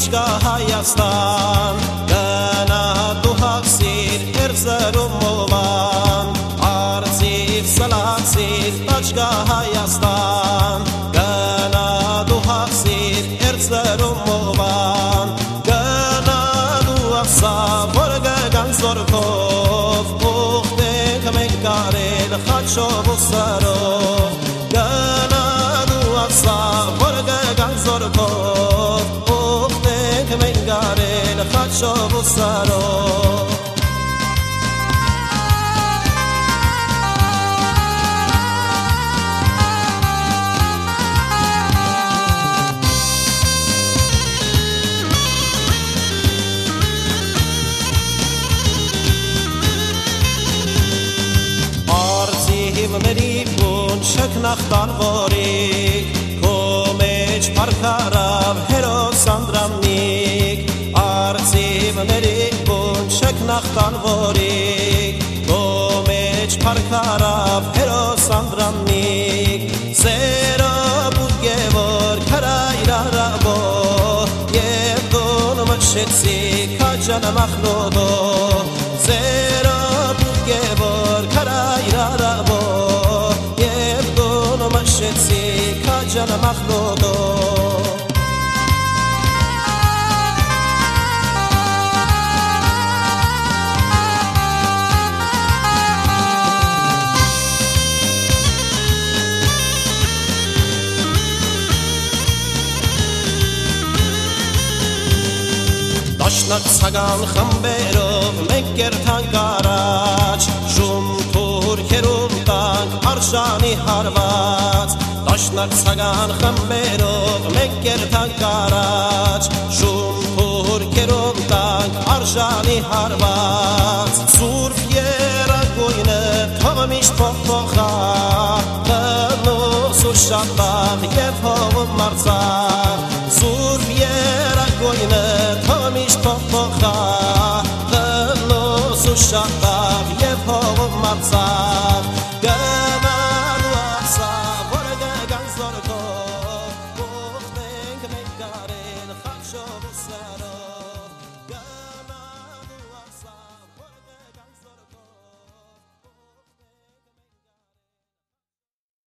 Աչկա Հայաստան գնա դու հագսիր Էրզրում մովան Արծիվ սլացիր Աչկա Հայաստան գնա դու հագսիր Էրզրում մովան գնա դու ասա որ գգան զորքով ուխտենք մենք կարել խաչով ու սրով գնա դու ասա որ գգան զորքով մենք գարել խաչով ու սարով Արծիվների բուն շքնախտան որիկ Քո մեջ պարքարավ հերոս Անդրանիկ Արծիվների բուն շքնախտան որիկ Քո մեջ պարքարավ հերոս Անդրանիկ Զերը բուգևոր քրայր արաբո Եվ դուն մշեցի քաջան մախլոդո Զերը բուգևոր քրայր արաբո Եվ դուն մշեցի քաջան մախլոդո Դաշնակ սագան խմբերով մենք կերթանք առաջ Շում թուրքերում տանք արշանի հարված Դաշնակ սագան խմբերով մենք կերթանք առաջ Շում թուրքերում տանք արշանի հարված Սուրբ երագույնը թող միշտ փոխփոխա Խնուս ու շատաղ և հողում մարծաղ Սուրբ երագույնը թող միշտ փոխփոխա Խնուս ու շատաղ և հողում մարծաղ Գնալու ասա որ գգան զորքով Ուխտենք մենք կարել խաչով ու սարով